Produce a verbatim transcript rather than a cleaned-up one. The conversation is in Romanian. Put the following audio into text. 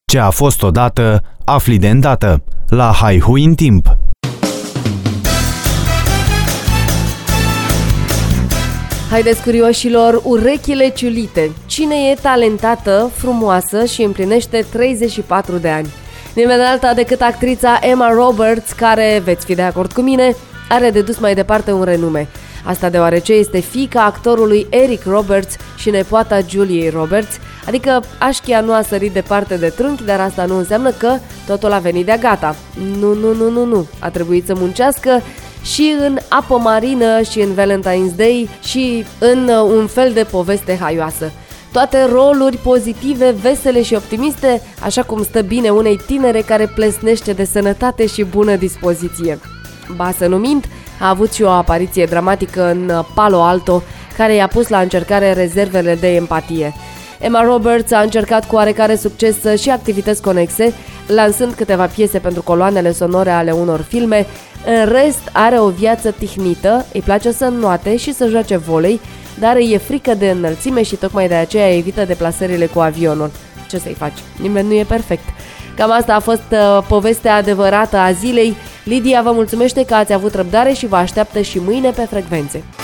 Ce a fost odată, afli de îndată. La Haihui în timp. Haideți, curioșilor, urechile ciulite. Cine e talentată, frumoasă și împlinește treizeci și patru de ani? Nimeni alta decât actrița Emma Roberts, care, veți fi de acord cu mine, are de dus mai departe un renume. Asta deoarece este fiica actorului Eric Roberts și nepoata Juliei Roberts, adică așchia nu a sărit departe de trunchi, dar asta nu înseamnă că totul a venit de-a gata. Nu, nu, nu, nu, nu. A trebuit să muncească și în Apă Marină și în Valentine's Day și în un fel de poveste haioasă. Toate roluri pozitive, vesele și optimiste, așa cum stă bine unei tinere care plesnește de sănătate și bună dispoziție. Ba să nu mint, a avut și o apariție dramatică în Palo Alto, care i-a pus la încercare rezervele de empatie. Emma Roberts a încercat cu oarecare succes și activități conexe, lansând câteva piese pentru coloanele sonore ale unor filme. În rest, are o viață tihnită, îi place să înnoate și să joace volei, dar îi e frică de înălțime și tocmai de aceea evită deplasările cu avionul. Ce să-i faci? Nimeni nu e perfect. Cam asta a fost uh, povestea adevărată a zilei. Lidia vă mulțumește că ați avut răbdare și vă așteaptă și mâine pe frecvențe.